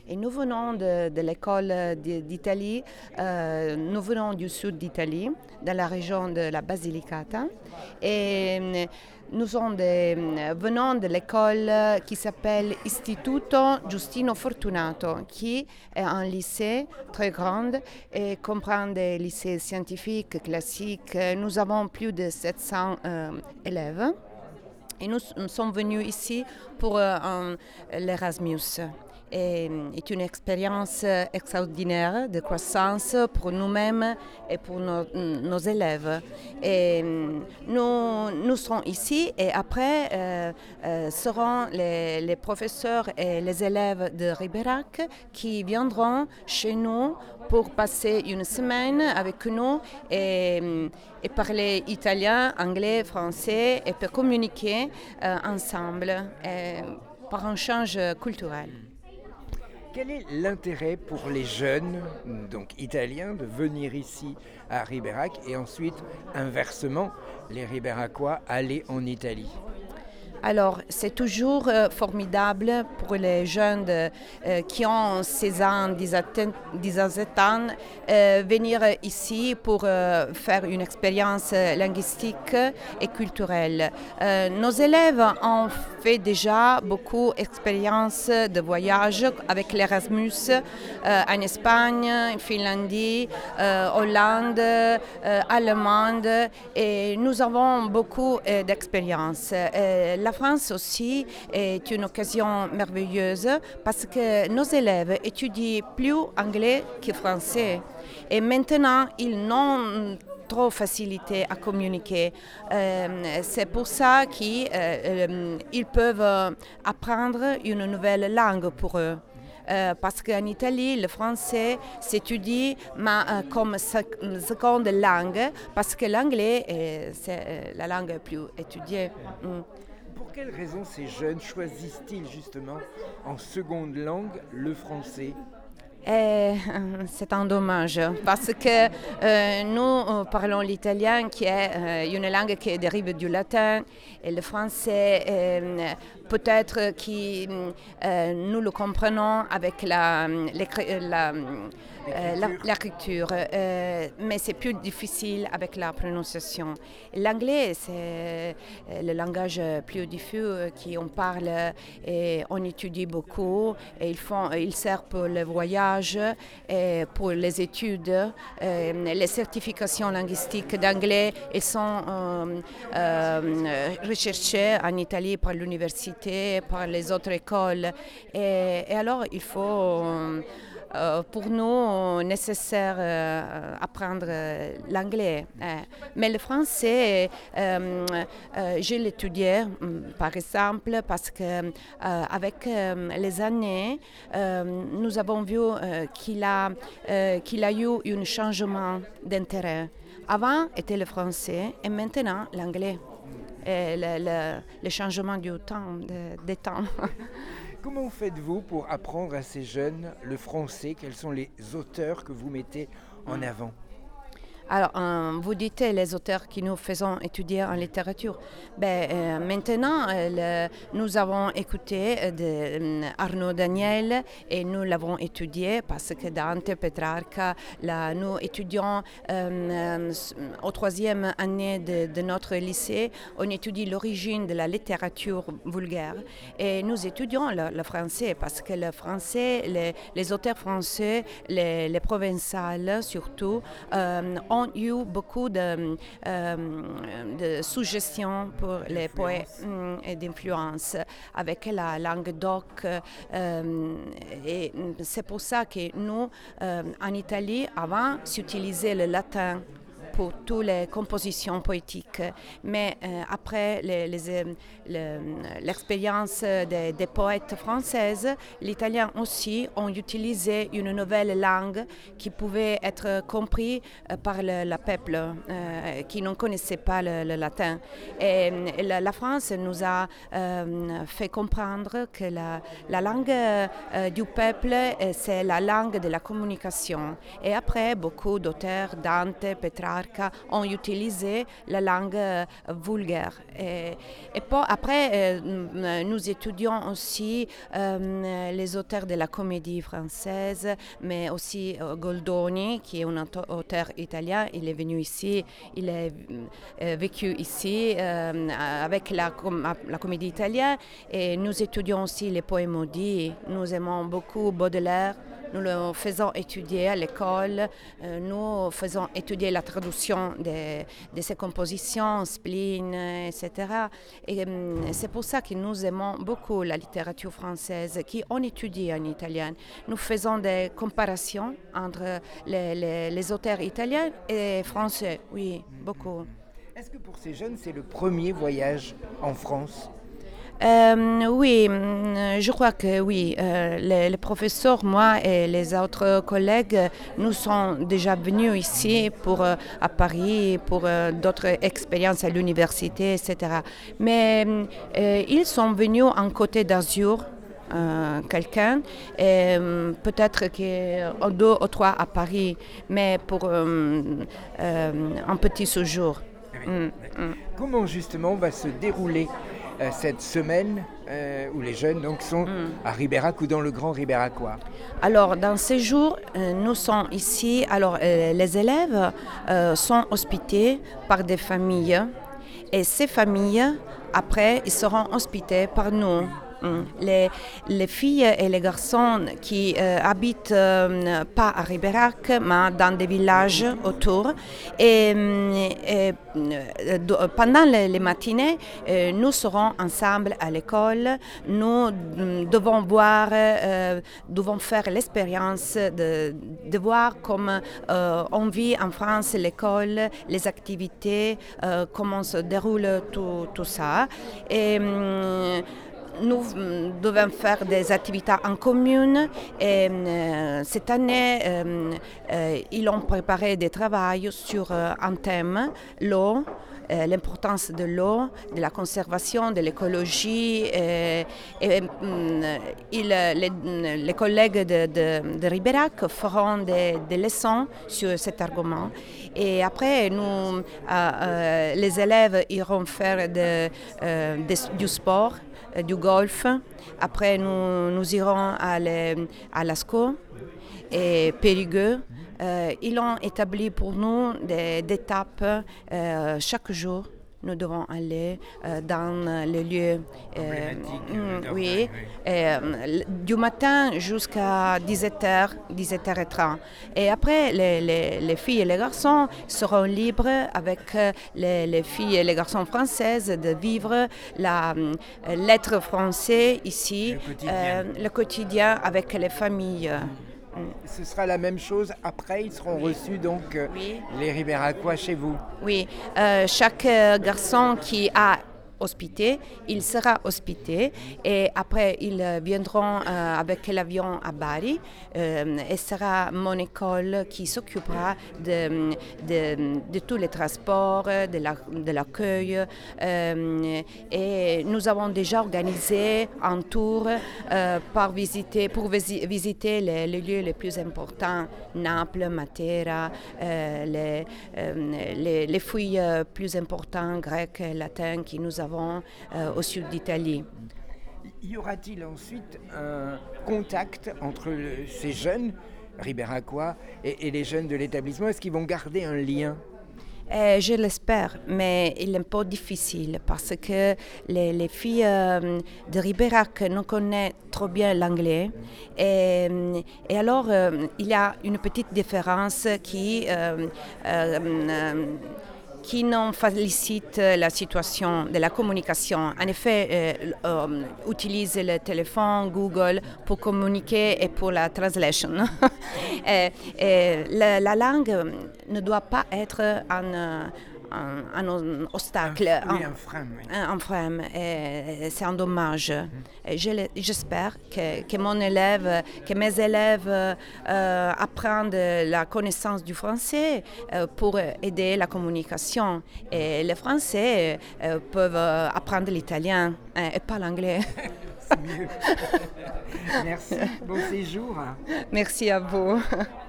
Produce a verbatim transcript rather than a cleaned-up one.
Et nous venons de, de l'école d'Italie, euh, nous venons du sud d'Italie, dans la région de la Basilicata. Et euh, nous sommes des, venons de l'école qui s'appelle Istituto Giustino Fortunato, qui est un lycée très grand et comprend des lycées scientifiques, classiques. Nous avons plus de sept cents euh, élèves. Et nous, nous sommes venus ici pour euh, un, l'Erasmus. Et est une expérience extraordinaire de croissance pour nous-mêmes et pour nos, nos élèves. Et nous, nous serons ici et après euh, euh, seront les, les professeurs et les élèves de Ribérac qui viendront chez nous pour passer une semaine avec nous et, et parler italien, anglais, français et pour communiquer euh, ensemble et, par un change culturel. Quel est l'intérêt pour les jeunes, donc italiens, de venir ici à Ribérac et ensuite, inversement, les Ribéracois aller en Italie ? Alors, c'est toujours euh, formidable pour les jeunes de, euh, qui ont seize ans, dix-sept ans, euh, venir ici pour euh, faire une expérience linguistique et culturelle. Euh, nos élèves ont fait déjà beaucoup d'expériences de voyage avec l'Erasmus euh, en Espagne, en Finlandie, euh, Hollande, euh, Allemande, et nous avons beaucoup euh, d'expériences. Euh, La France aussi est une occasion merveilleuse parce que nos élèves étudient plus anglais que français et maintenant ils n'ont trop facilité à communiquer. Euh, c'est pour ça qu'ils euh, euh, peuvent apprendre une nouvelle langue pour eux. Euh, parce qu'en Italie, le français s'étudie mais, euh, comme seconde langue parce que l'anglais est c'est la langue plus étudiée. Mm. Pour quelles raisons ces jeunes choisissent-ils justement en seconde langue le français ? Et c'est un dommage parce que euh, nous parlons l'italien qui est euh, une langue qui dérive du latin et le français euh, peut-être qui euh, nous le comprenons avec la, la, euh, la, l'écriture, euh, mais c'est plus difficile avec la prononciation. L'anglais c'est le langage plus diffus qu'on parle et on étudie beaucoup et ils font, ils servent pour le voyage. Et pour les études, euh, les certifications linguistiques d'anglais, elles sont euh, euh, recherchées en Italie par l'université, par les autres écoles. Et, et alors, il faut, euh, pour nous, nécessaire euh, apprendre l'anglais. Mais le français, euh, euh, je l'étudiais, par exemple, parce que euh, avec euh, les années, euh, nous avons vu euh, qu'il a, euh, qu'il a eu un changement d'intérêt. Avant était le français et maintenant l'anglais. Et le, le, le changement du temps, de, des temps. Comment faites-vous pour apprendre à ces jeunes le français ? Quels sont les auteurs que vous mettez en avant ? Alors, euh, vous dites les auteurs que nous faisons étudier en littérature. Ben, euh, maintenant, euh, le, nous avons écouté de, euh, Arnaud Daniel et nous l'avons étudié parce que Dante, Petrarca, là, nous étudions euh, euh, au troisième année de, de notre lycée, on étudie l'origine de la littérature vulgaire et nous étudions le, le français parce que le français, les, les auteurs français, les, les provençales surtout, euh, ont eu beaucoup de, euh, de suggestions pour les poètes et d'influence avec la langue d'oc. Euh, et c'est pour ça que nous, euh, en Italie, avant, s'utilisait le latin pour toutes les compositions poétiques. Mais euh, après les, les, les, l'expérience des, des poètes françaises, l'italien aussi ont utilisé une nouvelle langue qui pouvait être comprise par le, le peuple euh, qui ne connaissait pas le, le latin. Et, et la, la France nous a euh, fait comprendre que la, la langue euh, du peuple, c'est la langue de la communication. Et après, beaucoup d'auteurs, Dante, Petrarca, Danemark ont utilisé la langue euh, vulgaire. Et, et puis, après, euh, nous étudions aussi euh, les auteurs de la comédie française, mais aussi euh, Goldoni, qui est un auteur italien. Il est venu ici, il a euh, vécu ici euh, avec la, com- la comédie italienne. Et nous étudions aussi les poèmes maudits. Nous aimons beaucoup Baudelaire. Nous le faisons étudier à l'école. Euh, nous faisons étudier la traduction de, de ses compositions, Spleen, et cetera. Et euh, c'est pour ça que nous aimons beaucoup la littérature française, qu'on étudie en italien. Nous faisons des comparaisons entre les, les, les auteurs italiens et français. Oui, beaucoup. Est-ce que pour ces jeunes, c'est le premier voyage en France ? Euh, oui, je crois que oui. Euh, les, les professeurs, moi et les autres collègues, nous sommes déjà venus ici pour, euh, à Paris pour euh, d'autres expériences à l'université, et cetera. Mais euh, ils sont venus en Côte d'Azur. Euh, quelqu'un, et euh, peut-être que deux ou trois à Paris, mais pour euh, euh, un petit séjour. Oui, mm, mm. Comment justement va se dérouler euh, cette semaine euh, où les jeunes donc, sont mm. à Ribérac ou dans le Grand Ribéracois? Alors, dans ces jours, euh, nous sommes ici. Alors, euh, les élèves euh, sont hospités par des familles, et ces familles, après, ils seront hospités par nous. Les, les filles et les garçons qui euh, habitent euh, pas à Ribérac, mais dans des villages autour. Et, et euh, pendant les, les matinées, euh, nous serons ensemble à l'école. Nous devons voir, euh, devons faire l'expérience de, de voir comment euh, on vit en France l'école, les activités, euh, comment se déroule tout, tout ça. Et, nous devons faire des activités en commune et euh, cette année, euh, euh, ils ont préparé des travaux sur euh, un thème, l'eau, euh, l'importance de l'eau, de la conservation, de l'écologie. Et, et, euh, ils, les, les collègues de, de, de Ribérac feront des, des leçons sur cet argument. Et après, nous, euh, euh, les élèves iront faire de, euh, de, du sport, du golf. Après, nous, nous irons à, les, à Lascaux et Périgueux. Euh, ils ont établi pour nous des, des étapes euh, chaque jour. Nous devons aller euh, dans les lieux, euh, mm, oui, euh, du matin jusqu'à dix-sept heures, dix-sept heures trente. Et après, les, les, les filles et les garçons seront libres avec les, les filles et les garçons françaises de vivre la euh, lettre française ici, le quotidien. Euh, le quotidien avec les familles. Ce sera la même chose après, ils seront oui. reçus donc euh, oui. les Ribéracois chez vous. Oui, euh, chaque euh, garçon qui a hospité, il sera hospité et après ils viendront euh, avec l'avion à Bari euh, et sera mon école qui s'occupera de, de, de tous les transports, de, la, de l'accueil euh, et nous avons déjà organisé un tour euh, par visiter, pour visi- visiter les, les lieux les plus importants, Naples, Matera, euh, les, euh, les, les fouilles plus importantes grecques et latines qui nous avons Euh, au sud d'Italie. Y aura-t-il ensuite un contact entre le, ces jeunes Ribéracois et, et les jeunes de l'établissement? Est-ce qu'ils vont garder un lien? Euh, je l'espère, mais il est un peu difficile parce que les, les filles euh, de Ribérac ne connaissent trop bien l'anglais. Et, et alors, euh, il y a une petite différence qui... Euh, euh, euh, qui non facilite la situation de la communication. En effet, euh, euh, utilise le téléphone, Google pour communiquer et pour la translation. et, et la, la langue ne doit pas être un, un, un obstacle, un, oui, un, un frein. Oui. Un, un frein. Et c'est un dommage. Mm. Et je, j'espère que, que mon élève, que mes élèves euh, apprennent la connaissance du français euh, pour aider la communication. Et les Français euh, peuvent apprendre l'italien euh, et pas l'anglais. C'est mieux. Merci. Bon séjour. Merci à vous.